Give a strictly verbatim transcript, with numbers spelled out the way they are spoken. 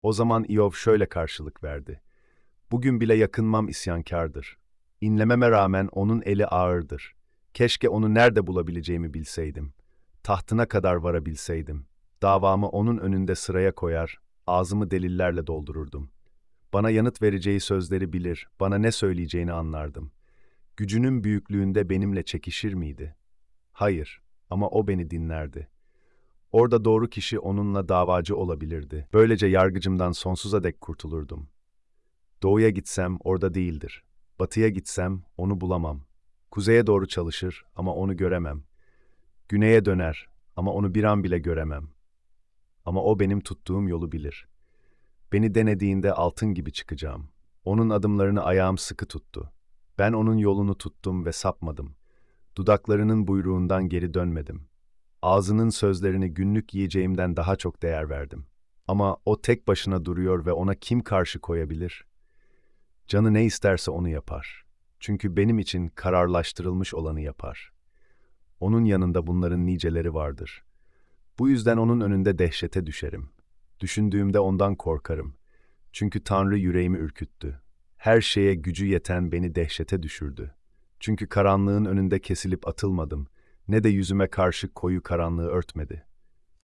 O zaman İov şöyle karşılık verdi. Bugün bile yakınmam isyankârdır. İnlememe rağmen onun eli ağırdır. Keşke onu nerede bulabileceğimi bilseydim. Tahtına kadar varabilseydim. Davamı onun önünde sıraya koyar, ağzımı delillerle doldururdum. Bana yanıt vereceği sözleri bilir, bana ne söyleyeceğini anlardım. Gücünün büyüklüğünde benimle çekişir miydi? Hayır, ama o beni dinlerdi. Orada doğru kişi onunla davacı olabilirdi. Böylece yargıcımdan sonsuza dek kurtulurdum. Doğuya gitsem orada değildir. Batıya gitsem onu bulamam. Kuzeye doğru çalışır ama onu göremem. Güneye döner ama onu bir an bile göremem. Ama o benim tuttuğum yolu bilir. Beni denediğinde altın gibi çıkacağım. Onun adımlarını ayağım sıkı tuttu. Ben onun yolunu tuttum ve sapmadım. Dudaklarının buyruğundan geri dönmedim. Ağzının sözlerini günlük yiyeceğimden daha çok değer verdim. Ama o tek başına duruyor ve ona kim karşı koyabilir? Canı ne isterse onu yapar. Çünkü benim için kararlaştırılmış olanı yapar. Onun yanında bunların niceleri vardır. Bu yüzden onun önünde dehşete düşerim. Düşündüğümde ondan korkarım. Çünkü Tanrı yüreğimi ürküttü. Her şeye gücü yeten beni dehşete düşürdü. Çünkü karanlığın önünde kesilip atılmadım. Ne de yüzüme karşı koyu karanlığı örtmedi.